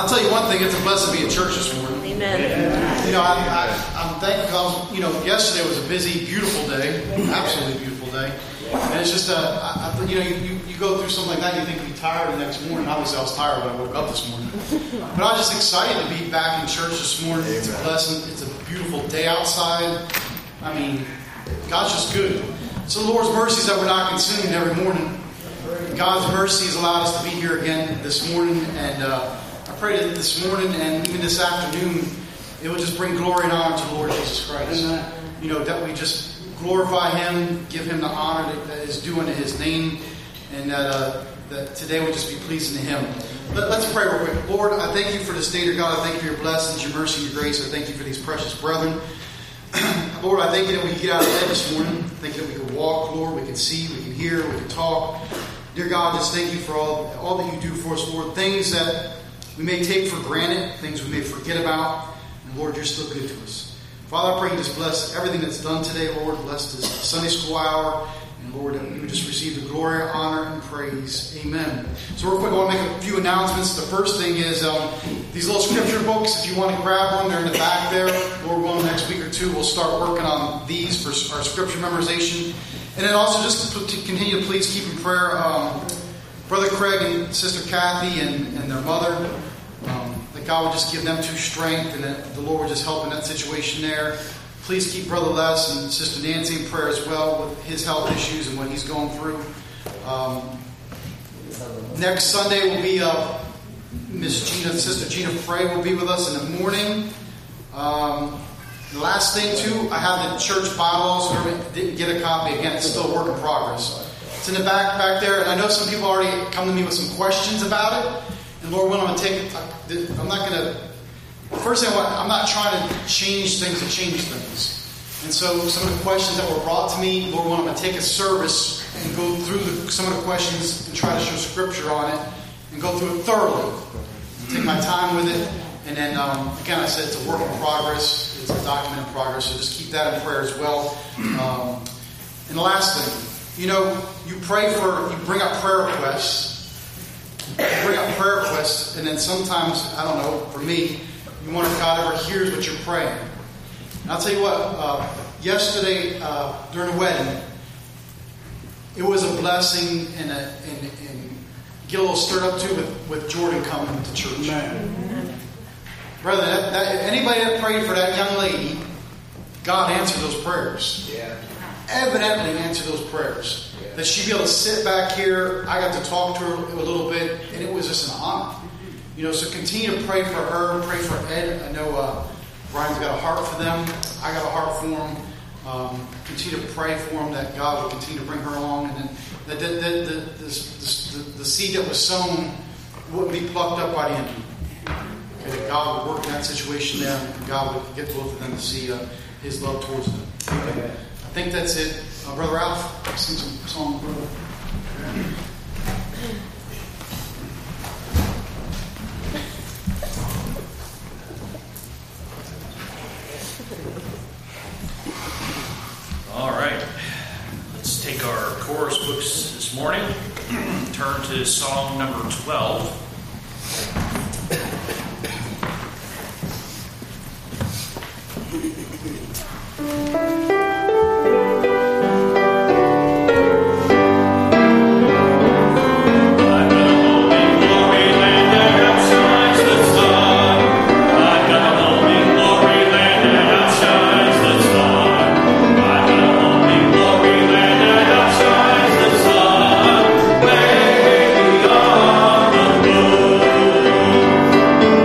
I'll tell you one thing, it's a blessing to be in church this morning. Amen. You know, I'm thankful because, yesterday was a busy, beautiful day. Absolutely beautiful day. And it's just, you go through something like that, you think you'll be tired the next morning. Obviously, I was tired when I woke up this morning. But I was just excited to be back in church this morning. It's a blessing. It's a beautiful day outside. I mean, God's just good. So the Lord's mercies that we're not consumed every morning. God's mercy has allowed us to be here again this morning. And I pray that this morning and even this afternoon, it will just bring glory and honor to the Lord Jesus Christ. You know, that we just glorify Him, give Him the honor that is due unto His name, and that today will just be pleasing to Him. Let's pray real quick. Lord, I thank You for this day, dear God. I thank You for Your blessings, Your mercy, Your grace. I thank You for these precious brethren. Lord, I thank You that we can get out of bed this morning. Thank You that we can walk, Lord. We can see, we can hear, we can talk. Dear God, just thank You for all that You do for us, Lord. Things that we may take for granted, things we may forget about. And Lord, You're still good to us. Father, I pray You just bless everything that's done today, Lord. Bless this Sunday school hour. And Lord, that we would just receive the glory, honor, and praise. Amen. So real quick, I want to make a few announcements. The first thing is these little scripture books. If you want to grab one, they're in the back there. Lord willing, next week or two, we'll start working on these for our scripture memorization. And then also just to continue to please keep in prayer Brother Craig and Sister Kathy and their mother. That God would just give them to strength and that the Lord would just help in that situation there. Please keep Brother Les and Sister Nancy in prayer as well with his health issues and what he's going through. Next Sunday will be Sister Gina Frey will be with us in the morning. The last thing too, I have the church Bible. So whoever didn't get a copy, again, it's still a work in progress. It's in the back there, and I know some people already come to me with some questions about it. And Lord willing, I'm going to take it. I'm not going to. First thing, I'm not trying to change things to change things. And so some of the questions that were brought to me, Lord willing, I'm going to take a service and go through some of the questions and try to show scripture on it and go through it thoroughly. Take my time with it. And then, again, I said it's a work in progress. It's a document in progress. So just keep that in prayer as well. And the last thing, you bring up prayer requests. Bring up prayer requests, and then sometimes, I don't know, for me, you wonder if God ever hears what you're praying. And I'll tell you what, yesterday during the wedding, it was a blessing and get a little stirred up too with Jordan coming to church. Amen. Brother, anybody that prayed for that young lady, God answered those prayers. Yeah. Evidently answered those prayers. That she'd be able to sit back here. I got to talk to her a little bit, and it was just an honor. So continue to pray for her, pray for Ed. I know Brian's got a heart for them. I got a heart for them. Continue to pray for them that God will continue to bring her along, and that the seed that was sown wouldn't be plucked up by the enemy. Okay, that God would work in that situation there, and God would get both of them to see His love towards them. Okay. I think that's it. Brother Ralph, sing some song, brother. All right. Let's take our chorus books this morning. Turn to song number 12. Beyond the moon.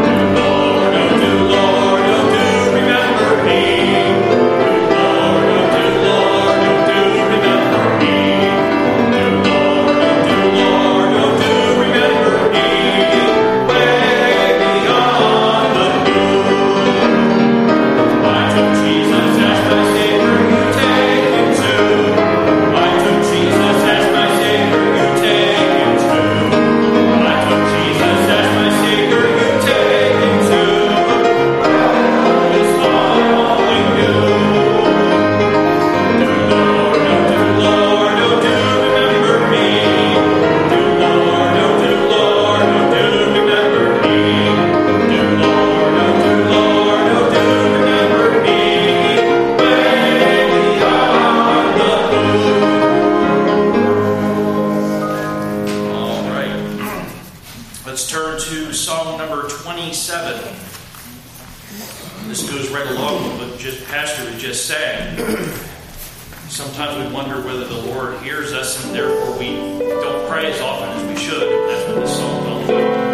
pastor was just saying, sometimes we wonder whether the Lord hears us and therefore we don't pray as often as we should. That's what this song tells us.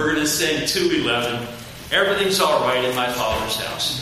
we're going to sing 211. Everything's all right in my Father's house.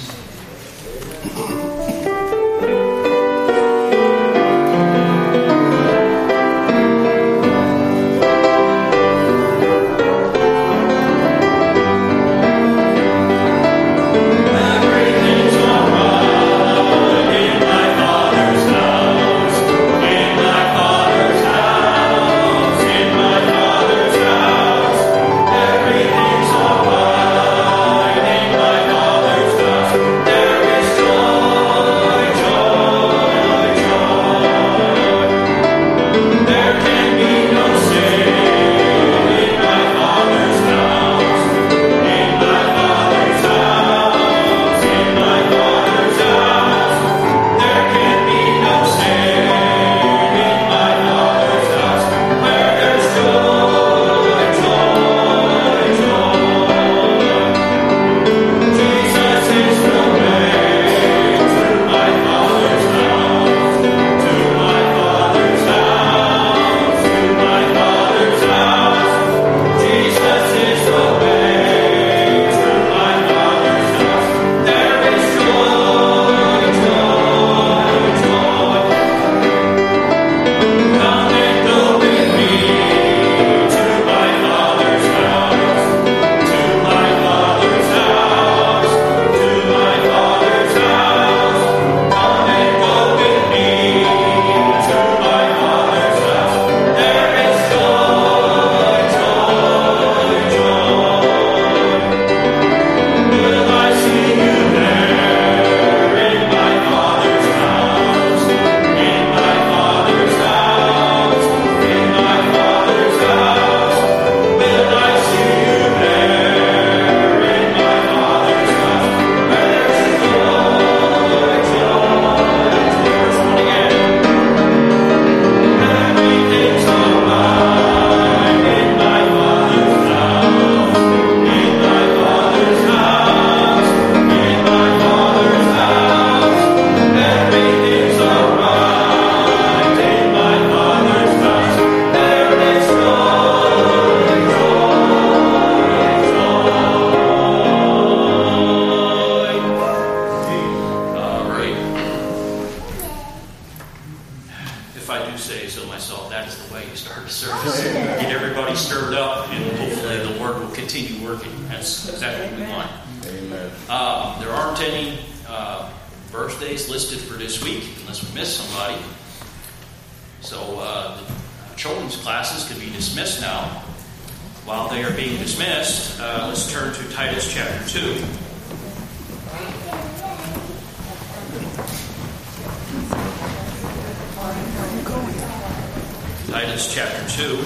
Titus chapter 2.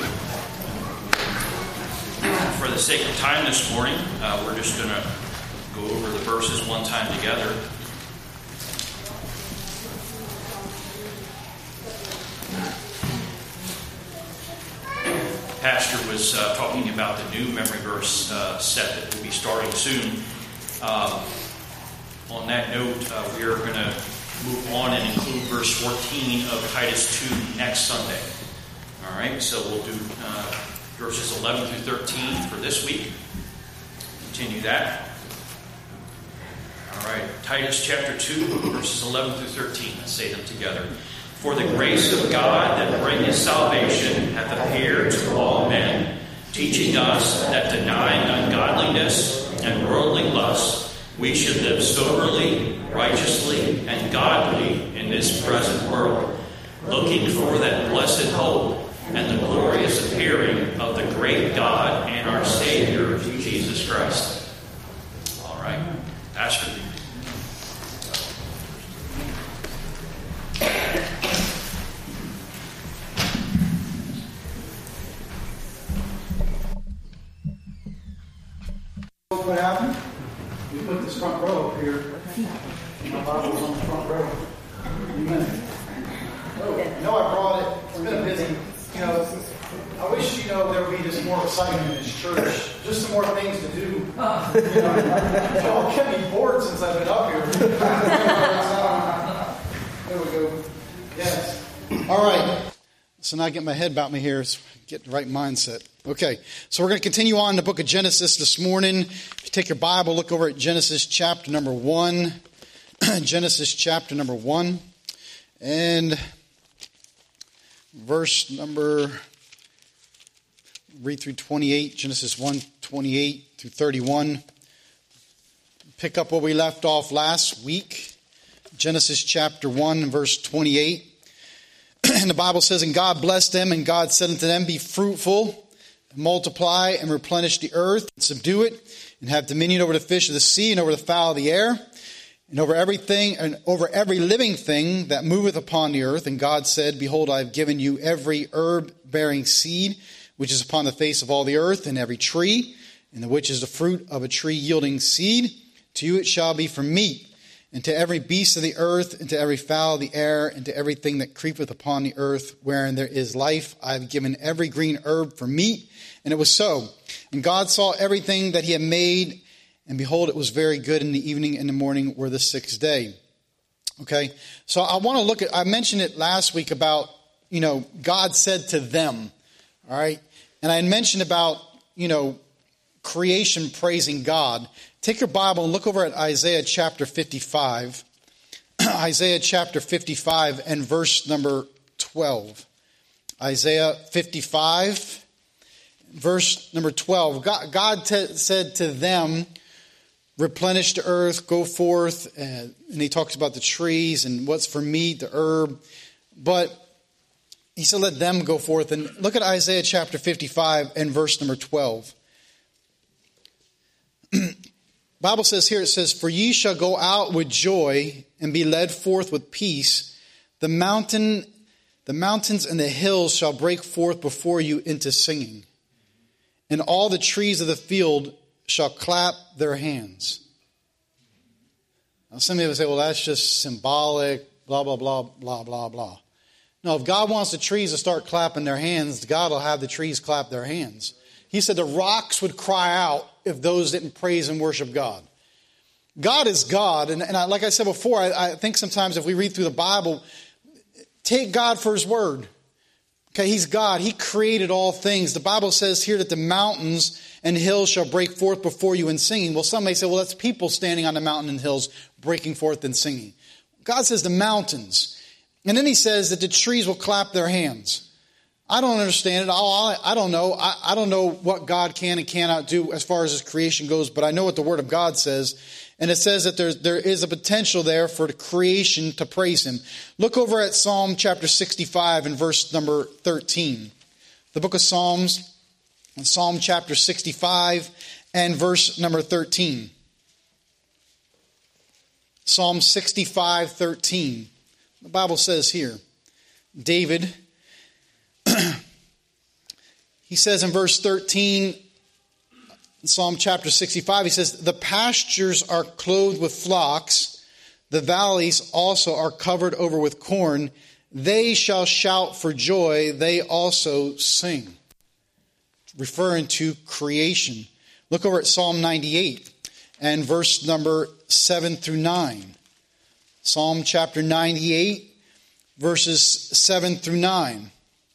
For the sake of time this morning, we're just going to go over the verses one time together. Pastor was talking about the new memory verse set that will be starting soon. On that note, we are going to move on and include verse 14 of Titus 2 next Sunday. All right, so we'll do verses 11 through 13 for this week. Continue that. All right, Titus chapter 2, verses 11 through 13. Let's say them together. For the grace of God that bringeth salvation hath appeared to all men, teaching us that denying ungodliness and worldly lusts, we should live soberly, righteously, and godly in this present world, looking for that blessed hope and the glorious appearing of the great God and our Savior, Jesus Christ. All right, Pastor. What happened? We put this front row up here. My Bible's on the front row. Amen. Oh, no, I brought it. It's been busy. You know, I wish, there would be just more excitement in this church. Just some more things to do. Y'all kept me bored since I've been up here. There we go. Yes. All right. So now I get my head about me here, so get the right mindset. Okay, so we're going to continue on in the book of Genesis this morning. If you take your Bible, look over at Genesis chapter number 1. Genesis chapter number 1. And verse number, read through 28, Genesis 1, 28 through 31. Pick up where we left off last week. Genesis chapter 1, verse 28. And the Bible says, "And God blessed them, and God said unto them, Be fruitful, multiply, and replenish the earth, and subdue it, and have dominion over the fish of the sea, and over the fowl of the air, and over everything, and over every living thing that moveth upon the earth. And God said, Behold, I have given you every herb bearing seed, which is upon the face of all the earth, and every tree, and the which is the fruit of a tree yielding seed. To you it shall be for meat. And to every beast of the earth, and to every fowl of the air, and to everything that creepeth upon the earth, wherein there is life, I have given every green herb for meat. And it was so. And God saw everything that he had made, and behold, it was very good. In the evening and the morning were the sixth day." Okay, so I want to look at, I mentioned it last week about, God said to them, all right? And I mentioned about, creation praising God. Take your Bible and look over at Isaiah chapter 55. Isaiah chapter 55 and verse number 12. Isaiah 55, verse number 12. God said to them, replenish the earth, go forth. And he talks about the trees and what's for meat, the herb. But he said, let them go forth. And look at Isaiah chapter 55 and verse number 12. Bible says here, it says, "For ye shall go out with joy and be led forth with peace. The mountains and the hills shall break forth before you into singing. And all the trees of the field shall clap their hands." Now some people say, well, that's just symbolic, blah, blah, blah, blah, blah, blah. No, if God wants the trees to start clapping their hands, God will have the trees clap their hands. He said the rocks would cry out if those didn't praise and worship God. God is God. And like I said before, I think sometimes if we read through the Bible, take God for his word. Okay, he's God. He created all things. The Bible says here that the mountains and hills shall break forth before you in singing. Well, some may say, well, that's people standing on the mountain and hills breaking forth and singing. God says the mountains. And then he says that the trees will clap their hands. I don't understand it. I don't know. I don't know what God can and cannot do as far as his creation goes, but I know what the Word of God says. And it says that there is a potential there for the creation to praise him. Look over at Psalm chapter 65 and verse number 13. The book of Psalms, Psalm chapter 65 and verse number 13. Psalm 65, 13. The Bible says here, David, he says in verse 13, in Psalm chapter 65, he says, "The pastures are clothed with flocks, the valleys also are covered over with corn. They shall shout for joy, they also sing." Referring to creation. Look over at Psalm 98 and verse number 7 through 9. Psalm chapter 98, verses 7 through 9.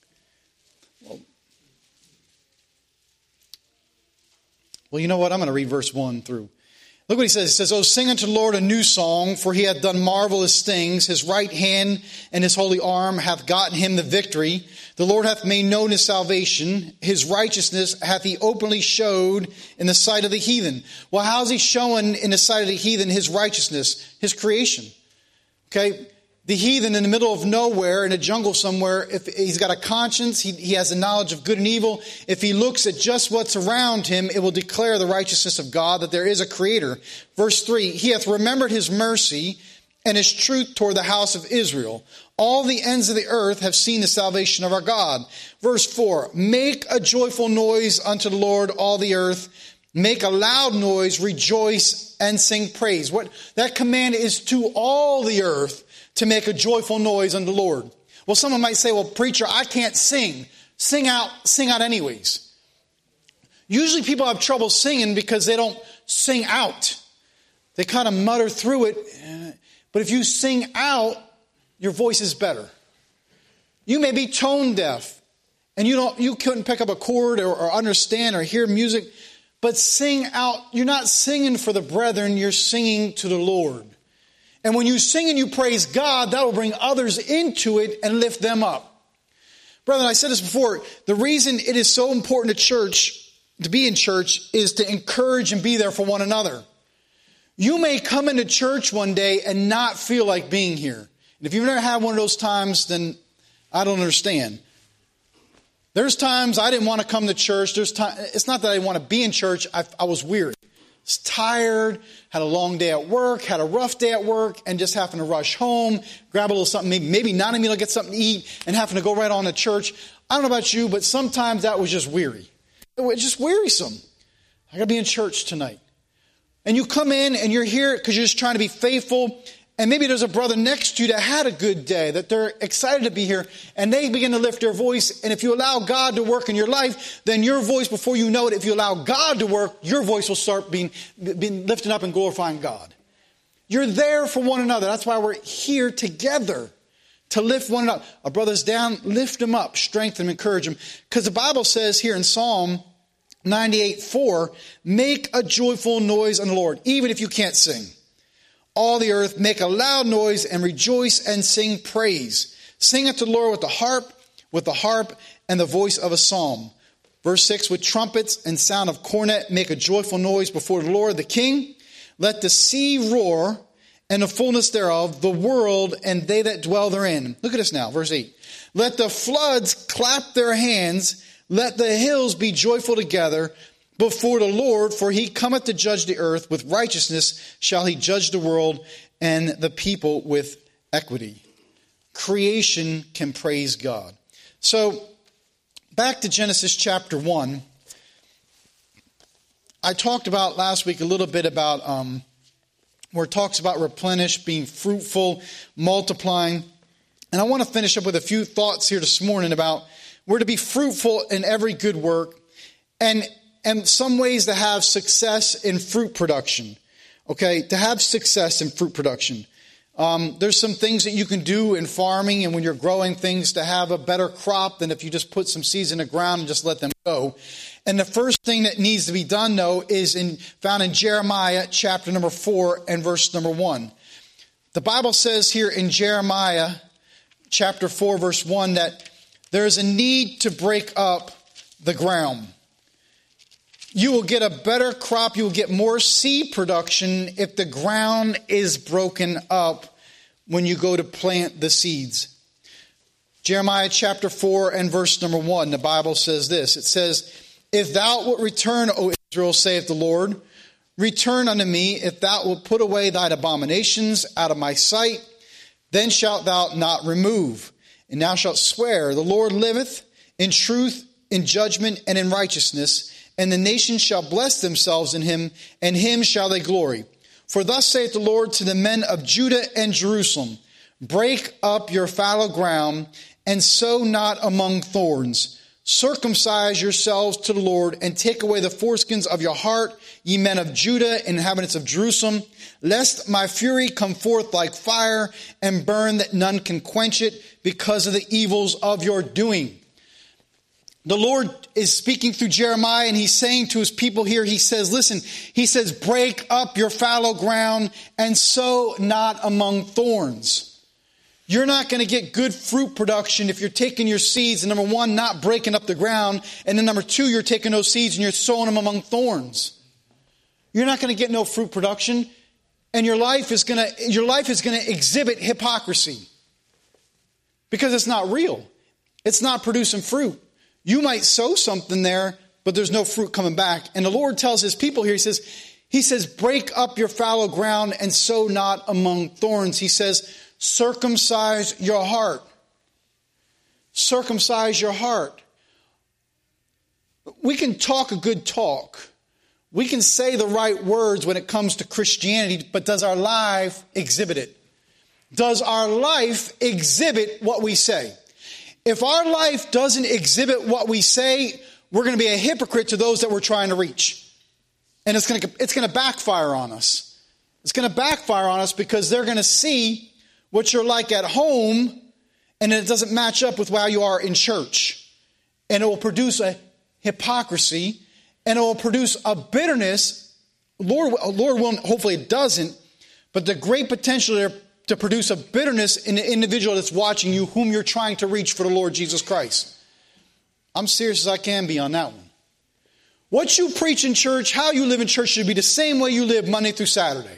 Well, you know what? I'm going to read verse 1 through. Look what he says. He says, "O sing unto the Lord a new song, for he hath done marvelous things. His right hand and his holy arm hath gotten him the victory. The Lord hath made known his salvation. His righteousness hath he openly showed in the sight of the heathen." Well, how's he showing in the sight of the heathen his righteousness? His creation. Okay? The heathen in the middle of nowhere, in a jungle somewhere, if he's got a conscience, he has a knowledge of good and evil. If he looks at just what's around him, it will declare the righteousness of God, that there is a creator. Verse 3, "He hath remembered his mercy and his truth toward the house of Israel. All the ends of the earth have seen the salvation of our God." Verse 4, "Make a joyful noise unto the Lord, all the earth. Make a loud noise, rejoice and sing praise." What that command is to all the earth, to make a joyful noise unto the Lord. Well, someone might say, well, preacher, I can't sing. Sing out anyways. Usually people have trouble singing because they don't sing out. They kind of mutter through it. But if you sing out, your voice is better. You may be tone deaf and you couldn't pick up a chord or understand or hear music, but sing out. You're not singing for the brethren, you're singing to the Lord. And when you sing and you praise God, that will bring others into it and lift them up. Brethren, I said this before, the reason it is so important to be in church, is to encourage and be there for one another. You may come into church one day and not feel like being here. And if you've never had one of those times, then I don't understand. There's times I didn't want to come to church. It's not that I didn't want to be in church. I was weary. I was tired, had a long day at work, had a rough day at work, and just having to rush home, grab a little something, maybe not even get something to eat, and having to go right on to church. I don't know about you, but sometimes that was just weary. It was just wearisome. I got to be in church tonight. And you come in and you're here because you're just trying to be faithful. And maybe there's a brother next to you that had a good day, that they're excited to be here, and they begin to lift their voice. And if you allow God to work in your life, then your voice, before you know it, if you allow God to work, your voice will start being lifted up and glorifying God. You're there for one another. That's why we're here together, to lift one another. A brother's down, lift him up, strengthen him, encourage him. Because the Bible says here in Psalm 98:4, make a joyful noise unto the Lord, even if you can't sing. All the earth, make a loud noise and rejoice and sing praise. Sing unto the Lord with the harp and the voice of a psalm. Verse 6, with trumpets and sound of cornet, make a joyful noise before the Lord the King. Let the sea roar and the fullness thereof, the world and they that dwell therein. Look at this now, verse 8. Let the floods clap their hands. Let the hills be joyful together before the Lord, for he cometh to judge the earth. With righteousness shall he judge the world and the people with equity. Creation can praise God. So, back to Genesis chapter 1. I talked about last week a little bit about where it talks about replenish, being fruitful, multiplying. And I want to finish up with a few thoughts here this morning about we're to be fruitful in every good work, and some ways to have success in fruit production. Okay, to have success in fruit production. There's some things that you can do in farming and when you're growing things to have a better crop than if you just put some seeds in the ground and just let them go. And the first thing that needs to be done, though, is found in Jeremiah chapter number 4 and verse number 1. The Bible says here in Jeremiah chapter 4 verse 1 that there is a need to break up the ground. You will get a better crop. You will get more seed production if the ground is broken up when you go to plant the seeds. Jeremiah chapter 4 and verse number 1, the Bible says this. It says, if thou wilt return, O Israel, saith the Lord, return unto me. If thou wilt put away thine abominations out of my sight, then shalt thou not remove. And thou shalt swear, the Lord liveth, in truth, in judgment, and in righteousness. And the nations shall bless themselves in him, and him shall they glory. For thus saith the Lord to the men of Judah and Jerusalem, break up your fallow ground, and sow not among thorns. Circumcise yourselves to the Lord, and take away the foreskins of your heart, ye men of Judah, inhabitants of Jerusalem, lest my fury come forth like fire, and burn that none can quench it, because of the evils of your doing. The Lord is speaking through Jeremiah, and he's saying to his people here, he says, listen, he says, break up your fallow ground and sow not among thorns. You're not going to get good fruit production if you're taking your seeds, and number one, not breaking up the ground, and then number two, you're taking those seeds and you're sowing them among thorns. You're not going to get no fruit production, and your life is going to exhibit hypocrisy because it's not real. It's not producing fruit. You might sow something there, but there's no fruit coming back. And the Lord tells his people here, he says, break up your fallow ground and sow not among thorns. He says, circumcise your heart. Circumcise your heart. We can talk a good talk. We can say the right words when it comes to Christianity, but does our life exhibit it? Does our life exhibit what we say? If our life doesn't exhibit what we say, we're going to be a hypocrite to those that we're trying to reach. And it's going to backfire on us. It's going to backfire on us because they're going to see what you're like at home, and it doesn't match up with how you are in church. And it will produce a hypocrisy, and it will produce a bitterness. Lord willing, hopefully it doesn't, but the great potential there to produce a bitterness in the individual that's watching you, whom you're trying to reach for the Lord Jesus Christ. I'm serious as I can be on that one. What you preach in church, how you live in church should be the same way you live Monday through Saturday.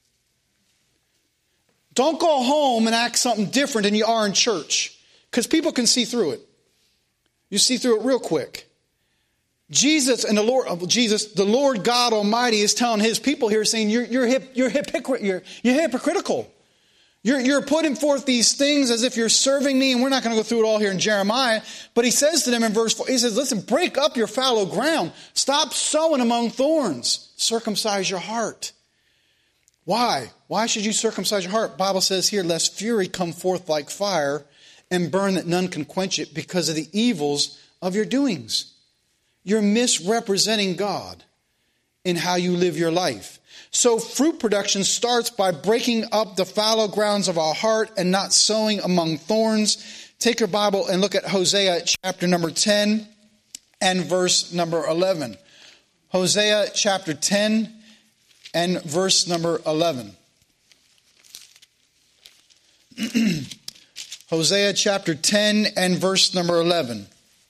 Don't go home and act something different than you are in church, because people can see through it. You see through it real quick. Jesus and the Lord God Almighty is telling his people here, saying you're hypocritical. You're putting forth these things as if you're serving me, and we're not going to go through it all here in Jeremiah. But he says to them in verse 4, he says, listen, break up your fallow ground. Stop sowing among thorns. Circumcise your heart. Why? Why should you circumcise your heart? The Bible says here, lest fury come forth like fire and burn that none can quench it because of the evils of your doings. You're misrepresenting God in how you live your life. So fruit production starts by breaking up the fallow grounds of our heart and not sowing among thorns. Take your Bible and look at Hosea chapter number 10 and verse number 11. Hosea chapter 10 and verse number 11. Hosea chapter 10 and verse number 11.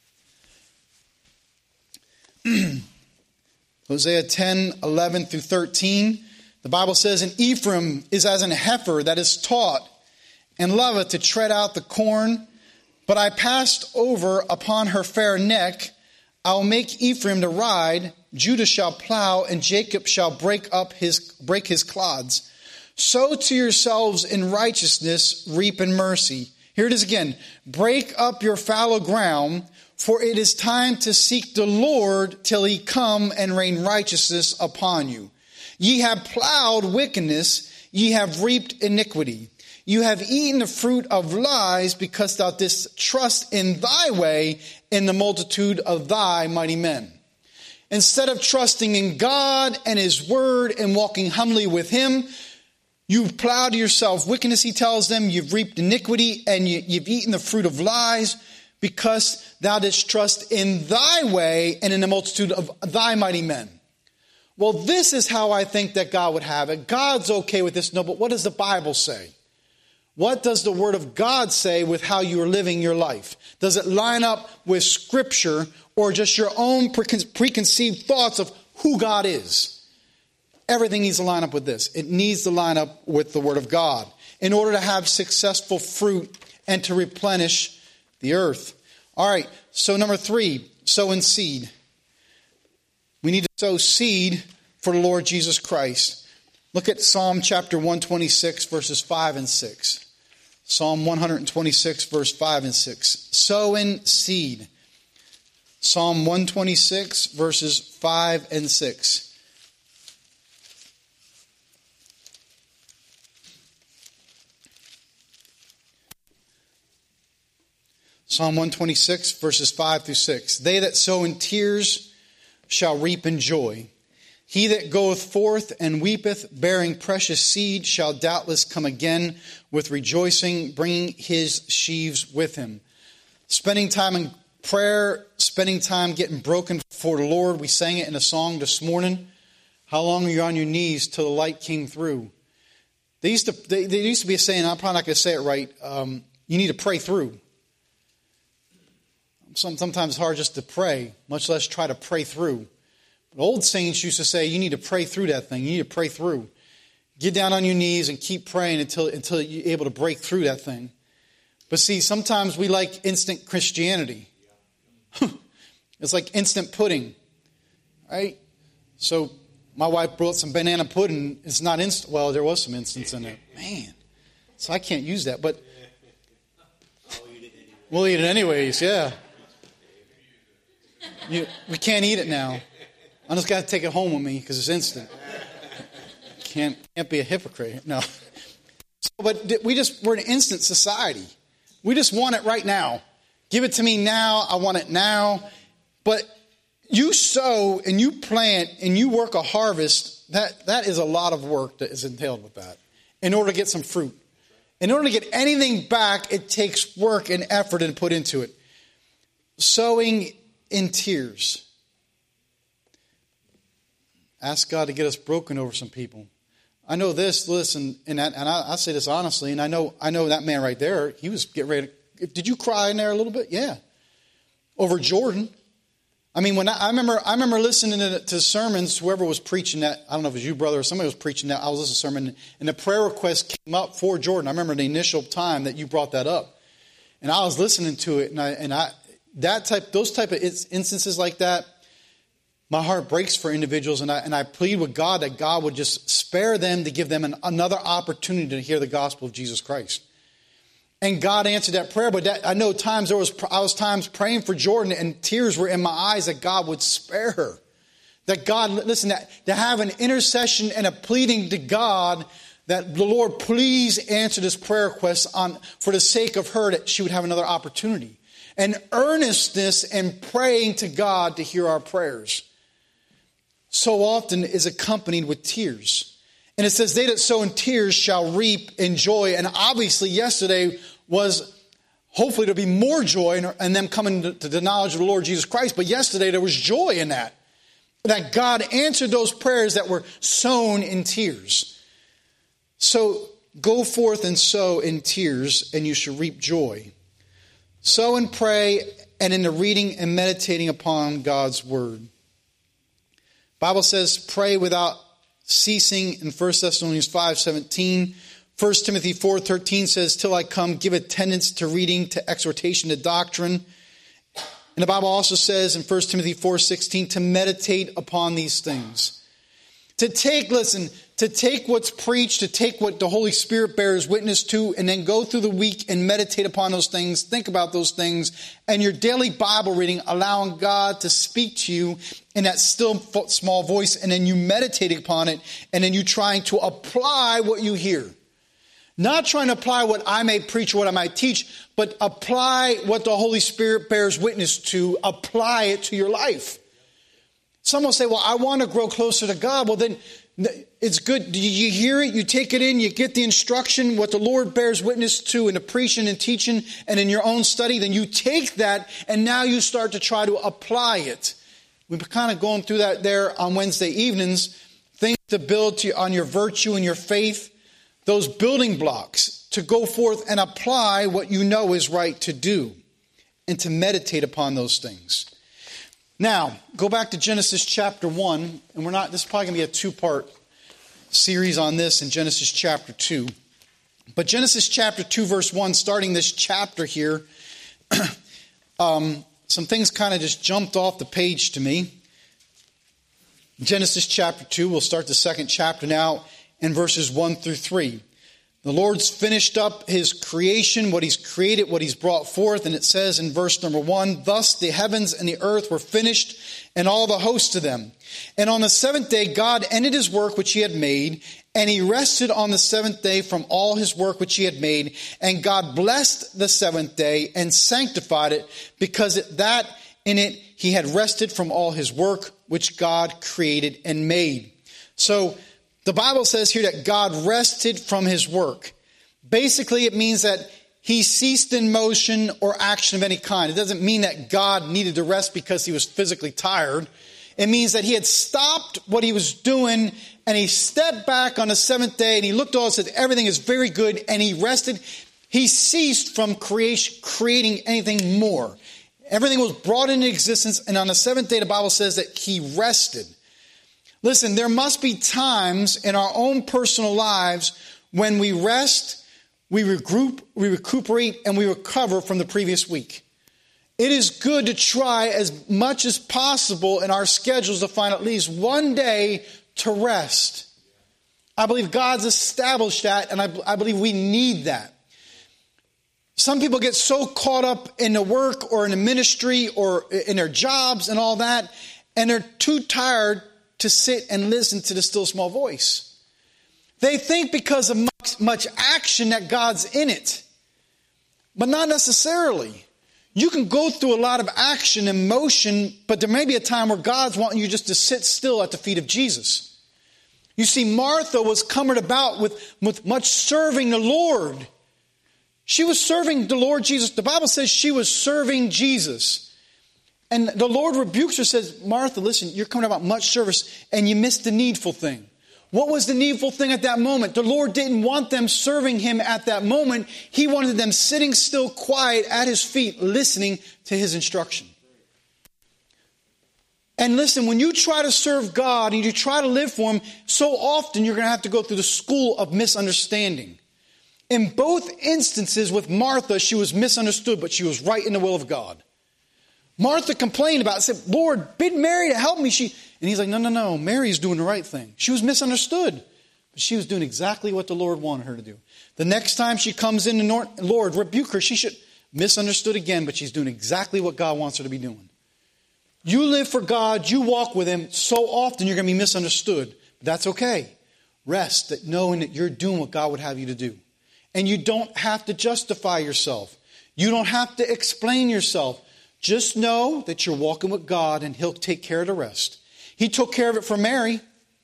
Hosea 10, 11 through 13. The Bible says, and Ephraim is as an heifer that is taught and loveth to tread out the corn. But I passed over upon her fair neck. I will make Ephraim to ride. Judah shall plow, and Jacob shall break his clods. Sow to yourselves in righteousness, reap in mercy. Here it is again. Break up your fallow ground, for it is time to seek the Lord till he come and rain righteousness upon you. Ye have plowed wickedness, ye have reaped iniquity. You have eaten the fruit of lies, because thou didst trust in thy way in the multitude of thy mighty men. Instead of trusting in God and his word and walking humbly with him, you've plowed yourself wickedness, he tells them. You've reaped iniquity, and you've eaten the fruit of lies, because thou didst trust in thy way and in the multitude of thy mighty men. Well, this is how I think that God would have it. God's okay with this. No, but what does the Bible say? What does the Word of God say with how you are living your life? Does it line up with Scripture, or just your own preconceived thoughts of who God is? Everything needs to line up with this. It needs to line up with the Word of God in order to have successful fruit and to replenish the earth. All right, so number 3, sow in seed. We need to sow seed for the Lord Jesus Christ. Look at Psalm chapter 126, verses 5 and 6. Psalm 126, verse 5 and 6. Sow in seed. Psalm 126, verses 5 and 6. Psalm 126, verses 5 through 6. They that sow in tears shall reap in joy. He that goeth forth and weepeth, bearing precious seed, shall doubtless come again with rejoicing, bringing his sheaves with him. Spending time in prayer, spending time getting broken before the Lord. We sang it in a song this morning. How long are you on your knees till the light came through? There used to be a saying, I'm probably not going to say it right, you need to pray through. Sometimes it's hard just to pray, much less try to pray through. But old saints used to say, you need to pray through that thing. You need to pray through. Get down on your knees and keep praying until you're able to break through that thing. But see, sometimes we like instant Christianity. It's like instant pudding, right? So my wife brought some banana pudding. It's not instant. Well, there was some instance in it. Man, so I can't use that. But we'll eat it anyways, yeah. We can't eat it now. I just got to take it home with me because it's instant. Can't be a hypocrite. No. But we're an instant society. We just want it right now. Give it to me now. I want it now. But you sow and you plant and you work a harvest. That is a lot of work that is entailed with that in order to get some fruit. In order to get anything back, it takes work and effort and put into it. Sowing in tears. Ask God to get us broken over some people. I know this, listen, and I say this honestly, and I know that man right there, he was getting ready to, did you cry in there a little bit? Yeah. Over Jordan. I mean, when I remember listening to sermons, whoever was preaching that, I don't know if it was you, brother, or somebody was preaching that, I was listening to a sermon, and the prayer request came up for Jordan. I remember the initial time that you brought that up. And I was listening to it, those type of instances like that, my heart breaks for individuals, and I plead with God that God would just spare them to give them another opportunity to hear the gospel of Jesus Christ. And God answered that prayer, but I know I was times praying for Jordan, and tears were in my eyes that God would spare her. That God, listen, to have an intercession and a pleading to God that the Lord please answer this prayer request for the sake of her, that she would have another opportunity. And earnestness and praying to God to hear our prayers so often is accompanied with tears. And it says, they that sow in tears shall reap in joy. And obviously yesterday was hopefully to be more joy and them coming to the knowledge of the Lord Jesus Christ. But yesterday there was joy in that God answered those prayers that were sown in tears. So go forth and sow in tears, and you shall reap joy. Sow and pray, and in the reading and meditating upon God's word. Bible says, pray without ceasing in 1 Thessalonians 5:17. 1 Timothy 4:13 says, till I come, give attendance to reading, to exhortation, to doctrine. And the Bible also says in 1 Timothy 4:16 to meditate upon these things. To take what's preached, to take what the Holy Spirit bears witness to, and then go through the week and meditate upon those things, think about those things, and your daily Bible reading, allowing God to speak to you in that still small voice, and then you meditating upon it, and then you trying to apply what you hear. Not trying to apply what I may preach or what I might teach, but apply what the Holy Spirit bears witness to, apply it to your life. Some will say, well, I want to grow closer to God. Well, then it's good. You hear it, you take it in, you get the instruction, what the Lord bears witness to in the preaching and teaching and in your own study. Then you take that and now you start to try to apply it. We've been kind of going through that there on Wednesday evenings. Things to build on your virtue and your faith. Those building blocks to go forth and apply what you know is right to do and to meditate upon those things. Now, go back to Genesis chapter 1, and this is probably going to be a two-part series on this in Genesis chapter 2. But Genesis chapter 2, verse 1, starting this chapter here, some things kind of just jumped off the page to me. Genesis chapter 2, we'll start the second chapter now in verses 1 through 3. The Lord's finished up his creation, what he's created, what he's brought forth. And it says in verse number 1, thus the heavens and the earth were finished, and all the hosts of them. And on the seventh day, God ended his work which he had made, and he rested on the seventh day from all his work which he had made. And God blessed the seventh day and sanctified it, because that in it he had rested from all his work which God created and made. So the Bible says here that God rested from his work. Basically, it means that he ceased in motion or action of any kind. It doesn't mean that God needed to rest because he was physically tired. It means that he had stopped what he was doing and he stepped back on the seventh day and he looked all and said, everything is very good, and he rested. He ceased from creating anything more. Everything was brought into existence, and on the seventh day, the Bible says that he rested. Listen, there must be times in our own personal lives when we rest, we regroup, we recuperate, and we recover from the previous week. It is good to try as much as possible in our schedules to find at least one day to rest. I believe God's established that, and I believe we need that. Some people get so caught up in the work or in the ministry or in their jobs and all that, and they're too tired to sit and listen to the still small voice. They think because of much action that God's in it. But not necessarily. You can go through a lot of action and motion, but there may be a time where God's wanting you just to sit still at the feet of Jesus. You see, Martha was coming about with much serving the Lord. She was serving the Lord Jesus. The Bible says she was serving Jesus. And the Lord rebukes her, says, Martha, listen, you're coming about much service and you missed the needful thing. What was the needful thing at that moment? The Lord didn't want them serving him at that moment. He wanted them sitting still quiet at his feet, listening to his instruction. And listen, when you try to serve God and you try to live for him, so often you're going to have to go through the school of misunderstanding. In both instances with Martha, she was misunderstood, but she was right in the will of God. Martha complained about it, said, Lord, bid Mary to help me. And he's like, no, Mary's doing the right thing. She was misunderstood, but she was doing exactly what the Lord wanted her to do. The next time she comes in, the Lord, rebuke her. She should misunderstood again, but she's doing exactly what God wants her to be doing. You live for God, you walk with him, so often you're going to be misunderstood. But that's okay. Rest, that knowing that you're doing what God would have you to do. And you don't have to justify yourself. You don't have to explain yourself. Just know that you're walking with God and he'll take care of the rest. He took care of it for Mary.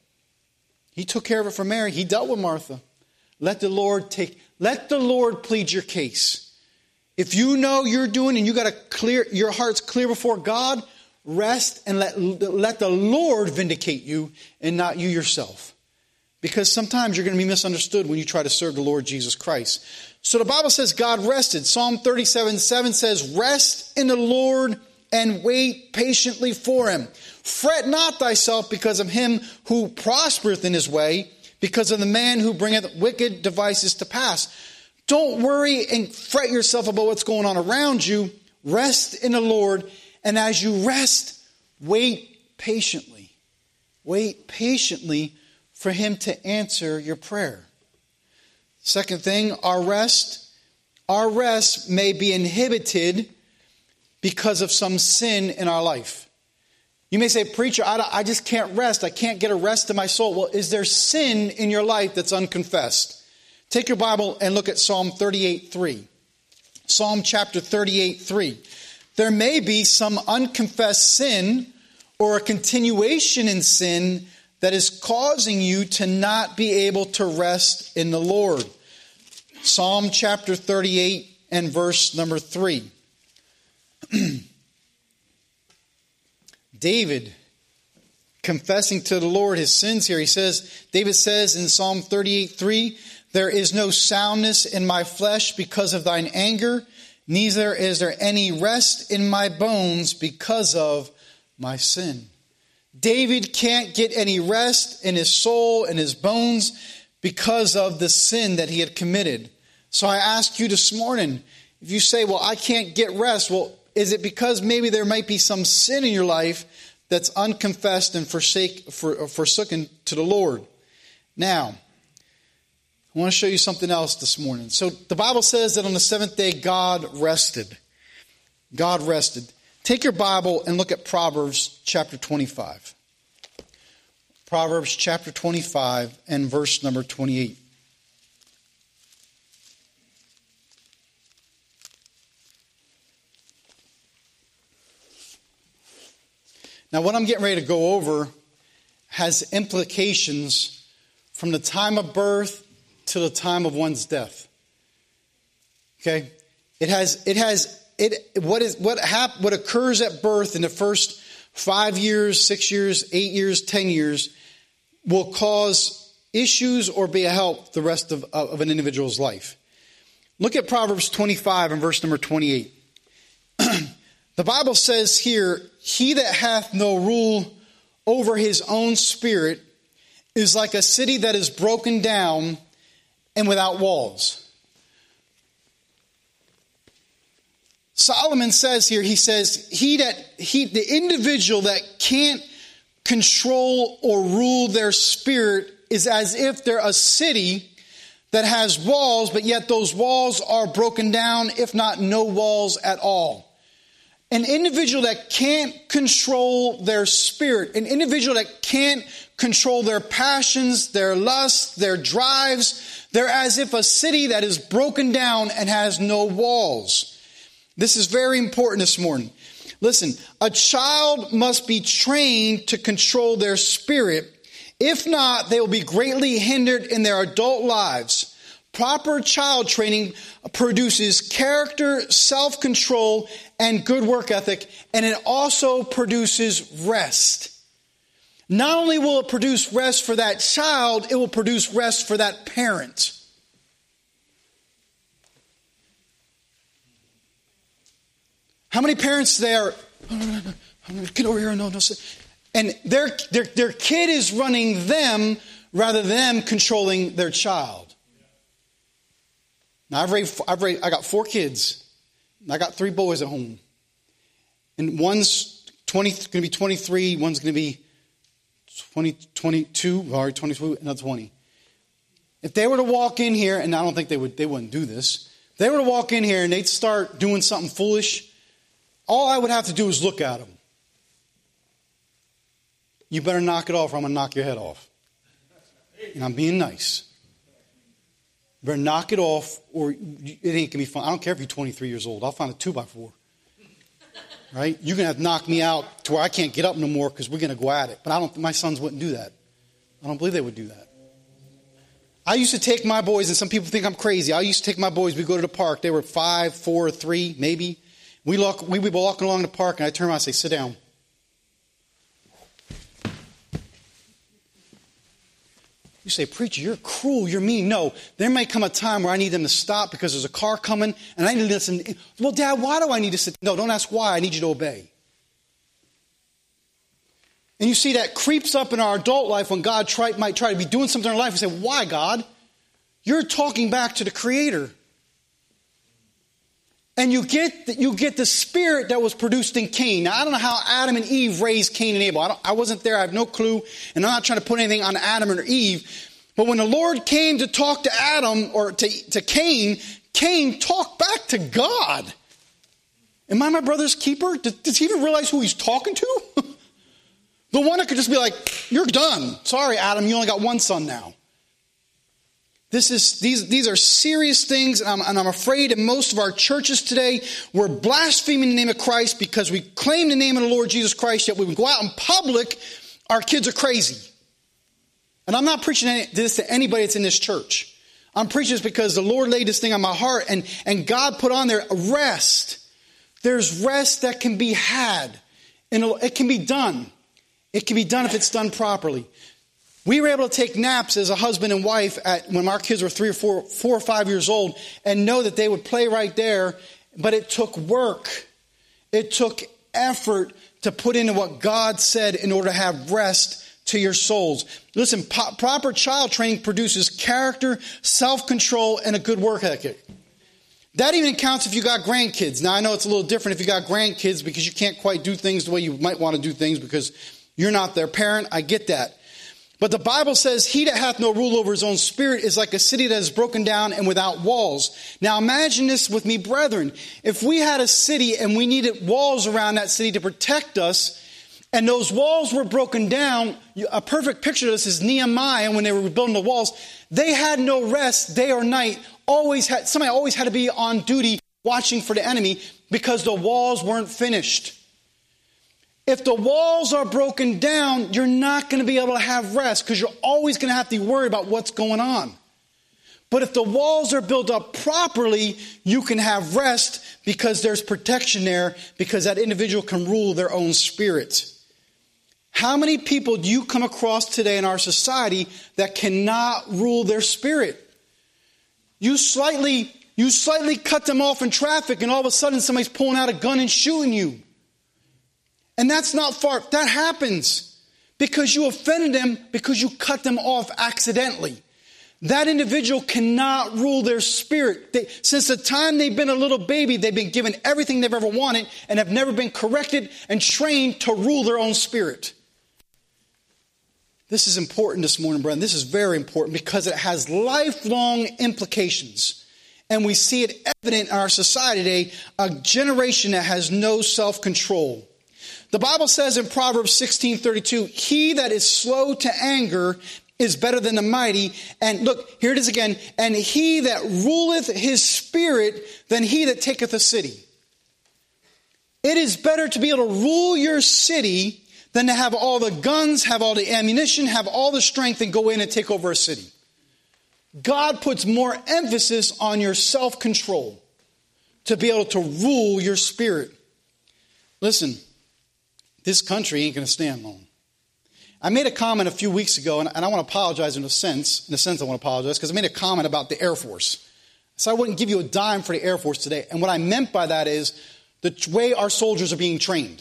He took care of it for Mary. He dealt with Martha. Let the Lord plead your case. If you know you're doing and you got to clear, your heart's clear before God, rest and let the Lord vindicate you and not you yourself. Because sometimes you're going to be misunderstood when you try to serve the Lord Jesus Christ. So the Bible says God rested. Psalm 37:7 says, rest in the Lord and wait patiently for him. Fret not thyself because of him who prospereth in his way, because of the man who bringeth wicked devices to pass. Don't worry and fret yourself about what's going on around you. Rest in the Lord. And as you rest, wait patiently. Wait patiently for him to answer your prayer. Second thing, our rest may be inhibited because of some sin in our life. You may say, preacher, I just can't rest. I can't get a rest in my soul. Well, is there sin in your life that's unconfessed? Take your Bible and look at Psalm 38:3. Psalm chapter 38:3. There may be some unconfessed sin or a continuation in sin that is causing you to not be able to rest in the Lord. Psalm chapter 38 and verse number 3. David confessing to the Lord his sins here. David says in Psalm 38:3, there is no soundness in my flesh because of thine anger, neither is there any rest in my bones because of my sin. David can't get any rest in his soul and his bones because of the sin that he had committed. So I ask you this morning, if you say, well, I can't get rest, well, is it because maybe there might be some sin in your life that's unconfessed and forsaken to the Lord? Now, I want to show you something else this morning. So the Bible says that on the seventh day, God rested. God rested. Take your Bible and look at Proverbs chapter 25. Proverbs chapter 25 and verse number 28. Now, what I'm getting ready to go over has implications from the time of birth to the time of one's death. Okay? What occurs at birth in the first 5 years, 6 years, 8 years, 10 years will cause issues or be a help the rest of an individual's life. Look at Proverbs 25 and verse number 28. The Bible says here, he that hath no rule over his own spirit is like a city that is broken down and without walls. Solomon says here, he says, the individual that can't control or rule their spirit is as if they're a city that has walls, but yet those walls are broken down, if not no walls at all. An individual that can't control their spirit, an individual that can't control their passions, their lusts, their drives, they're as if a city that is broken down and has no walls. This is very important this morning. Listen, a child must be trained to control their spirit. If not, they will be greatly hindered in their adult lives. Proper child training produces character, self-control, and good work ethic, and it also produces rest. Not only will it produce rest for that child, it will produce rest for that parent. How many parents today are, get over here, no, and their kid is running them rather than them controlling their child. Now I got 4 kids. I got 3 boys at home. And one's going to be 23, one's going to be 22, or 22, another 20. If they were to walk in here, and I don't think they wouldn't do this. If they were to walk in here and they'd start doing something foolish, all I would have to do is look at them. You better knock it off or I'm going to knock your head off. And I'm being nice. You better knock it off or it ain't going to be fun. I don't care if you're 23 years old. I'll find a 2x4. Right? You're going to have to knock me out to where I can't get up no more because we're going to go at it. But my sons wouldn't do that. I don't believe they would do that. I used to take my boys, and some people think I'm crazy. I used to take my boys. We'd go to the park. They were 5, 4, 3, maybe. We'd be walking along the park, and I'd turn around and say, sit down. You say, preacher, you're cruel, you're mean. No, there may come a time where I need them to stop because there's a car coming and I need to listen. Well, Dad, why do I need to sit? No, don't ask why. I need you to obey. And you see that creeps up in our adult life when God might try to be doing something in our life. We say, why, God? You're talking back to the Creator. And you get the spirit that was produced in Cain. Now, I don't know how Adam and Eve raised Cain and Abel. I wasn't there. I have no clue. And I'm not trying to put anything on Adam or Eve. But when the Lord came to talk to Adam or to Cain, Cain talked back to God. Am I my brother's keeper? Does he even realize who he's talking to? The one that could just be like, you're done. Sorry, Adam, you only got one son now. These are serious things, and I'm afraid in most of our churches today, we're blaspheming the name of Christ because we claim the name of the Lord Jesus Christ, yet when we go out in public, our kids are crazy. And I'm not preaching this to anybody that's in this church. I'm preaching this because the Lord laid this thing on my heart, and God put on there rest. There's rest that can be had, and it can be done. It can be done if it's done properly. We were able to take naps as a husband and wife when our kids were 3 or 4 or 5 years old and know that they would play right there. But it took work. It took effort to put into what God said in order to have rest to your souls. Listen, proper child training produces character, self-control, and a good work ethic. That even counts if you got grandkids. Now, I know it's a little different if you got grandkids because you can't quite do things the way you might want to do things because you're not their parent. I get that. But the Bible says, he that hath no rule over his own spirit is like a city that is broken down and without walls. Now imagine this with me, brethren. If we had a city and we needed walls around that city to protect us, and those walls were broken down, a perfect picture of this is Nehemiah when they were building the walls. They had no rest day or night. Somebody always had to be on duty watching for the enemy because the walls weren't finished. If the walls are broken down, you're not going to be able to have rest because you're always going to have to worry about what's going on. But if the walls are built up properly, you can have rest because there's protection there because that individual can rule their own spirit. How many people do you come across today in our society that cannot rule their spirit? You slightly cut them off in traffic and all of a sudden somebody's pulling out a gun and shooting you. And that's not far. That happens because you offended them because you cut them off accidentally. That individual cannot rule their spirit. Since the time they've been a little baby, they've been given everything they've ever wanted and have never been corrected and trained to rule their own spirit. This is important this morning, brethren. This is very important because it has lifelong implications. And we see it evident in our society today, a generation that has no self-control. The Bible says in Proverbs 16:32, he that is slow to anger is better than the mighty. And look, here it is again. And he that ruleth his spirit than he that taketh a city. It is better to be able to rule your city than to have all the guns, have all the ammunition, have all the strength and go in and take over a city. God puts more emphasis on your self-control to be able to rule your spirit. Listen, this country ain't going to stand long. I made a comment a few weeks ago, and I want to apologize in a sense. In a sense, I want to apologize because I made a comment about the Air Force. So I wouldn't give you a dime for the Air Force today. And what I meant by that is the way our soldiers are being trained.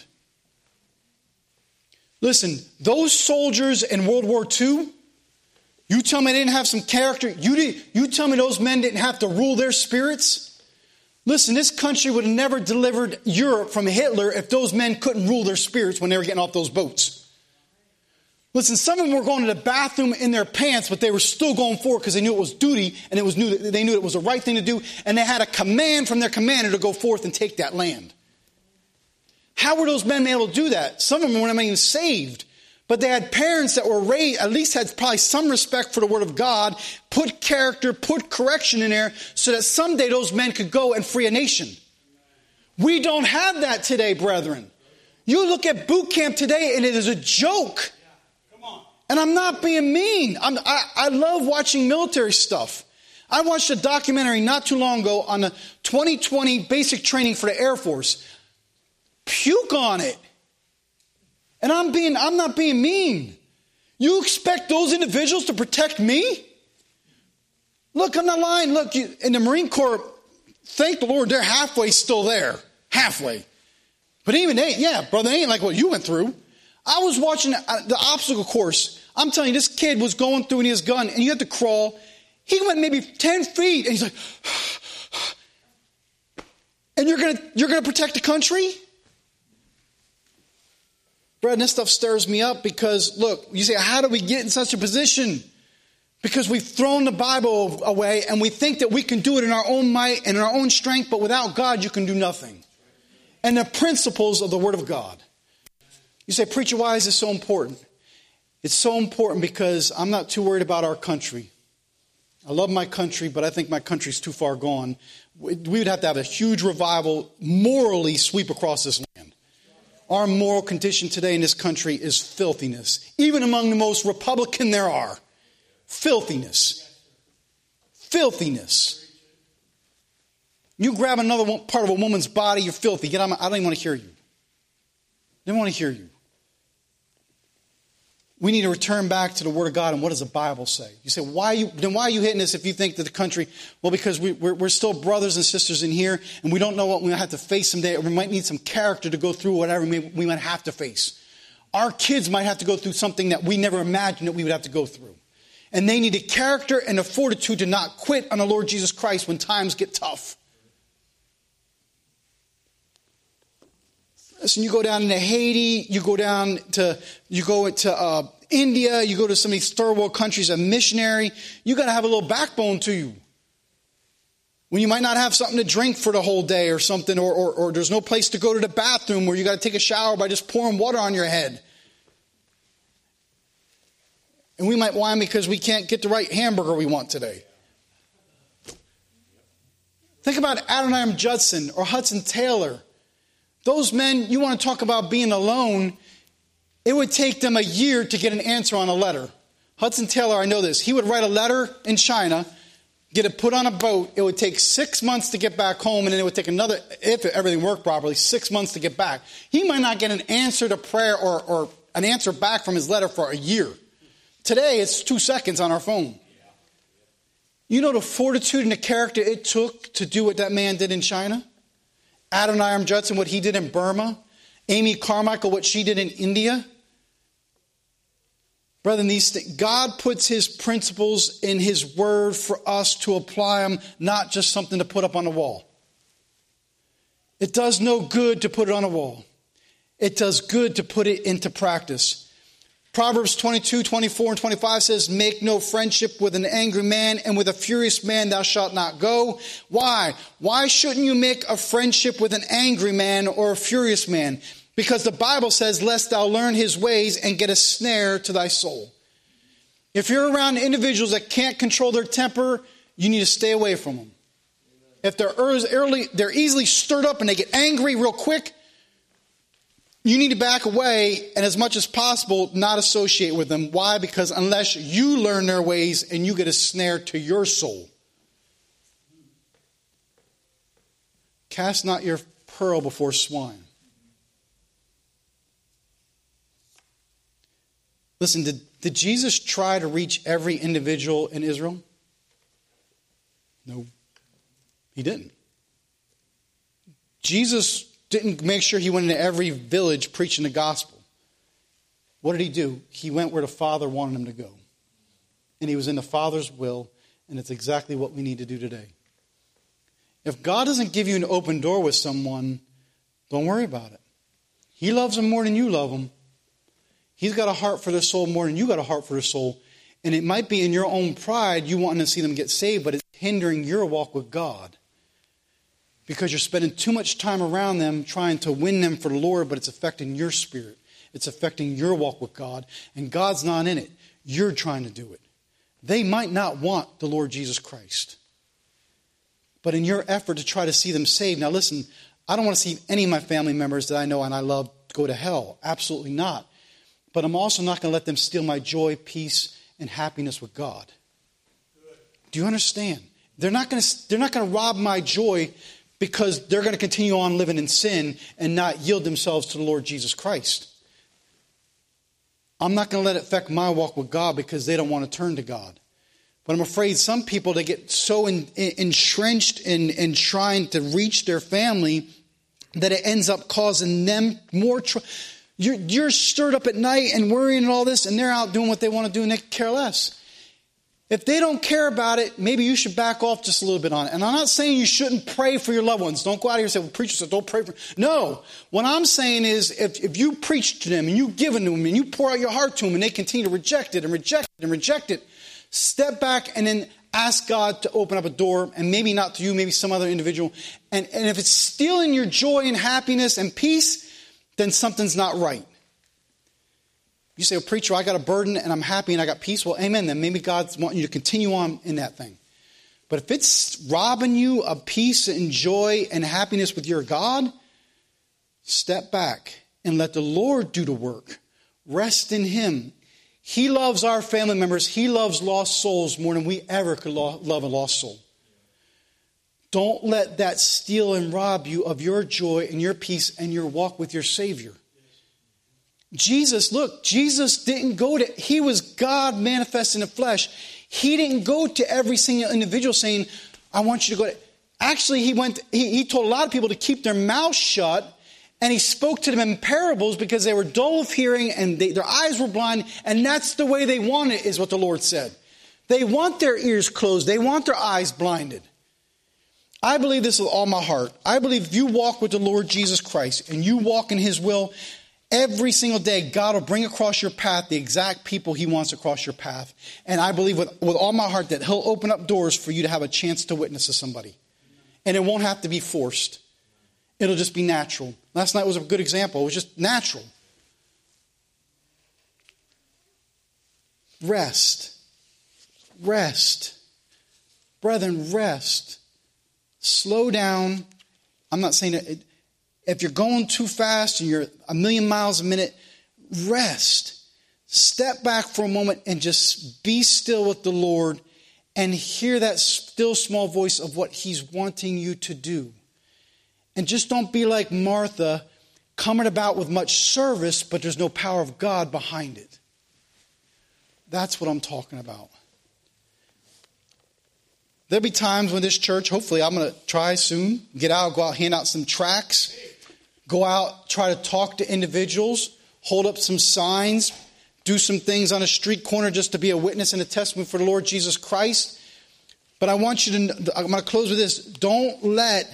Listen, those soldiers in World War II, you tell me they didn't have some character? You tell me those men didn't have to rule their spirits? Listen, this country would have never delivered Europe from Hitler if those men couldn't rule their spirits when they were getting off those boats. Listen, some of them were going to the bathroom in their pants, but they were still going forward because they knew it was duty, and they knew it was the right thing to do, and they had a command from their commander to go forth and take that land. How were those men able to do that? Some of them weren't even saved, but they had parents that were raised, at least had probably some respect for the Word of God, put character, put correction in there, so that someday those men could go and free a nation. We don't have that today, brethren. You look at boot camp today, and it is a joke. And I'm not being mean. I love watching military stuff. I watched a documentary not too long ago on the 2020 basic training for the Air Force. Puke on it. And I'm not being mean. You expect those individuals to protect me? Look, I'm not lying. Look, in the Marine Corps, thank the Lord, they're halfway still there. Halfway. But even they, brother, they ain't like what you went through. I was watching the obstacle course. I'm telling you, this kid was going through in his gun, and you had to crawl. He went maybe 10 feet, and he's like, and you're gonna protect the country? Brad, this stuff stirs me up because, look, you say, how do we get in such a position? Because we've thrown the Bible away, and we think that we can do it in our own might and in our own strength, but without God, you can do nothing. And the principles of the Word of God. You say, preacher, why is this so important? It's so important because I'm not too worried about our country. I love my country, but I think my country's too far gone. We would have to have a huge revival morally sweep across this land. Our moral condition today in this country is filthiness. Even among the most Republican there are. Filthiness. Filthiness. You grab another part of a woman's body, you're filthy. I don't even want to hear you. I don't want to hear you. We need to return back to the Word of God and what does the Bible say? You say, why are you hitting this if you think that the country, well, because we're still brothers and sisters in here and we don't know what we might have to face someday, or we might need some character to go through whatever we might have to face. Our kids might have to go through something that we never imagined that we would have to go through. And they need the character and the fortitude to not quit on the Lord Jesus Christ when times get tough. Listen, you go down to Haiti, you go to India, you go to some of these third world countries, a missionary. You got to have a little backbone to you. When you might not have something to drink for the whole day or something, or there's no place to go to the bathroom where you got to take a shower by just pouring water on your head. And we might whine because we can't get the right hamburger we want today. Think about Adoniram Judson or Hudson Taylor. Those men, you want to talk about being alone, it would take them a year to get an answer on a letter. Hudson Taylor, I know this. He would write a letter in China, get it put on a boat. It would take 6 months to get back home, and then it would take another, if everything worked properly, 6 months to get back. He might not get an answer to prayer or an answer back from his letter for a year. Today, it's 2 seconds on our phone. You know the fortitude and the character it took to do what that man did in China? Adoniram Judson, what he did in Burma. Amy Carmichael, what she did in India. Brethren, God puts His principles in His Word for us to apply them, not just something to put up on the wall. It does no good to put it on a wall. It does good to put it into practice. Proverbs 22, 24, and 25 says, make no friendship with an angry man, and with a furious man thou shalt not go. Why? Why shouldn't you make a friendship with an angry man or a furious man? Because the Bible says, lest thou learn his ways and get a snare to thy soul. If you're around individuals that can't control their temper, you need to stay away from them. If they're easily stirred up and they get angry real quick, you need to back away and as much as possible not associate with them. Why? Because unless you learn their ways and you get a snare to your soul. Cast not your pearl before swine. Listen, did Jesus try to reach every individual in Israel? No, he didn't. Jesus didn't make sure he went into every village preaching the gospel. What did he do? He went where the Father wanted him to go. And he was in the Father's will, and it's exactly what we need to do today. If God doesn't give you an open door with someone, don't worry about it. He loves them more than you love them. He's got a heart for their soul more than you got a heart for their soul. And it might be in your own pride you wanting to see them get saved, but it's hindering your walk with God. Because you're spending too much time around them trying to win them for the Lord, but it's affecting your spirit. It's affecting your walk with God. And God's not in it. You're trying to do it. They might not want the Lord Jesus Christ. But in your effort to try to see them saved, now listen, I don't want to see any of my family members that I know and I love go to hell. Absolutely not. But I'm also not going to let them steal my joy, peace, and happiness with God. Do you understand? They're not going to rob my joy because they're going to continue on living in sin and not yield themselves to the Lord Jesus Christ. I'm not going to let it affect my walk with God because they don't want to turn to God. But I'm afraid some people, they get so entrenched in trying to reach their family that it ends up causing them more trouble. You're stirred up at night and worrying and all this, and they're out doing what they want to do and they care less. If they don't care about it, maybe you should back off just a little bit on it. And I'm not saying you shouldn't pray for your loved ones. Don't go out here and say, well, preacher said don't pray for them. No. What I'm saying is if you preach to them and you give it to them and you pour out your heart to them and they continue to reject it and reject it and reject it, step back and then ask God to open up a door, and maybe not to you, maybe some other individual. And if it's stealing your joy and happiness and peace, then something's not right. You say, well, preacher, I got a burden and I'm happy and I got peace. Well, amen. Then maybe God's wanting you to continue on in that thing. But if it's robbing you of peace and joy and happiness with your God, step back and let the Lord do the work. Rest in Him. He loves our family members. He loves lost souls more than we ever could love a lost soul. Don't let that steal and rob you of your joy and your peace and your walk with your Savior. Jesus didn't go to, He was God manifest in the flesh. He didn't go to every single individual saying, I want you to go to. Actually, he told a lot of people to keep their mouths shut, and He spoke to them in parables because they were dull of hearing and their eyes were blind, and that's the way they want it, is what the Lord said. They want their ears closed. They want their eyes blinded. I believe this with all my heart. I believe if you walk with the Lord Jesus Christ and you walk in His will, every single day, God will bring across your path the exact people He wants across your path. And I believe with all my heart that He'll open up doors for you to have a chance to witness to somebody. And it won't have to be forced. It'll just be natural. Last night was a good example. It was just natural. Rest. Rest. Brethren, rest. Slow down. I'm not saying that if you're going too fast and you're 1,000,000 miles a minute, rest. Step back for a moment and just be still with the Lord and hear that still small voice of what He's wanting you to do. And just don't be like Martha, coming about with much service, but there's no power of God behind it. That's what I'm talking about. There'll be times when this church, hopefully I'm going to try soon, go out, hand out some tracts, go out, try to talk to individuals, hold up some signs, do some things on a street corner just to be a witness and a testimony for the Lord Jesus Christ. But I want you to, I'm going to close with this. Don't let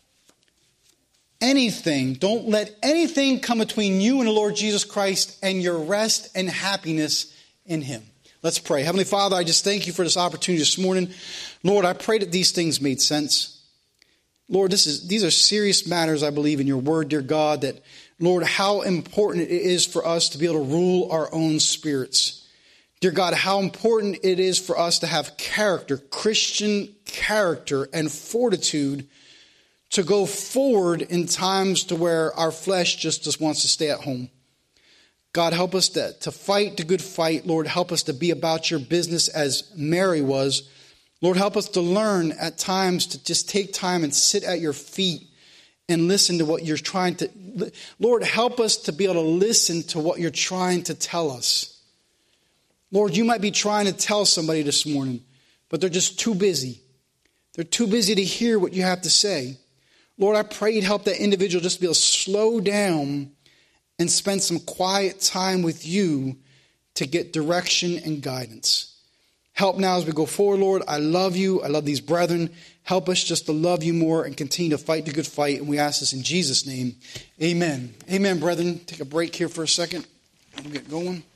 anything come between you and the Lord Jesus Christ and your rest and happiness in Him. Let's pray. Heavenly Father, I just thank You for this opportunity this morning. Lord, I pray that these things made sense. Lord, these are serious matters, I believe, in Your word, dear God, that, Lord, how important it is for us to be able to rule our own spirits. Dear God, how important it is for us to have character, Christian character and fortitude to go forward in times to where our flesh just wants to stay at home. God, help us to fight the good fight. Lord, help us to be about your business as Mary was. Lord, help us to learn at times to just take time and sit at your feet and listen to what you're trying to... Lord, help us to be able to listen to what you're trying to tell us. Lord, you might be trying to tell somebody this morning, but they're just too busy. They're too busy to hear what you have to say. Lord, I pray you'd help that individual just be able to slow down and spend some quiet time with you to get direction and guidance. Help now as we go forward, Lord. I love you. I love these brethren. Help us just to love you more and continue to fight the good fight. And we ask this in Jesus' name. Amen. Amen, brethren. Take a break here for a second. We'll get going.